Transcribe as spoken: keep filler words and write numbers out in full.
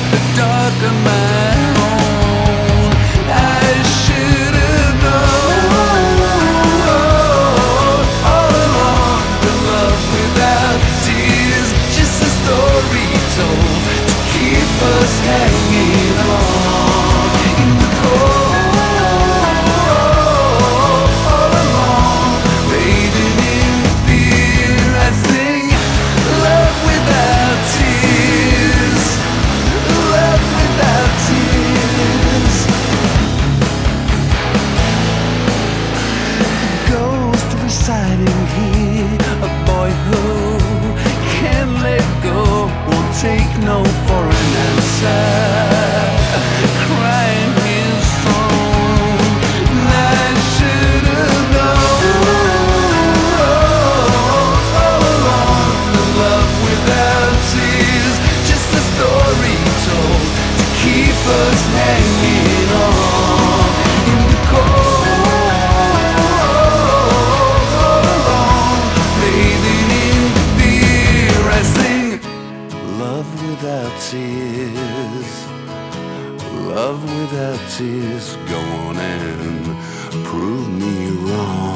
the dark of my own. I should have known all along that love without tears, just a story told to keep us hanging on in the cold. All along, fading in fear, I sing love without tears, love without tears. Ghost residing here, a boy who can't let go, won't take no for an answer, crying his throne. I should have known all along that love without tears, just a story told to keep us hanging on in the cold. All along, bathing in fear, I sing love without tears, love without tears. Go on and prove me wrong.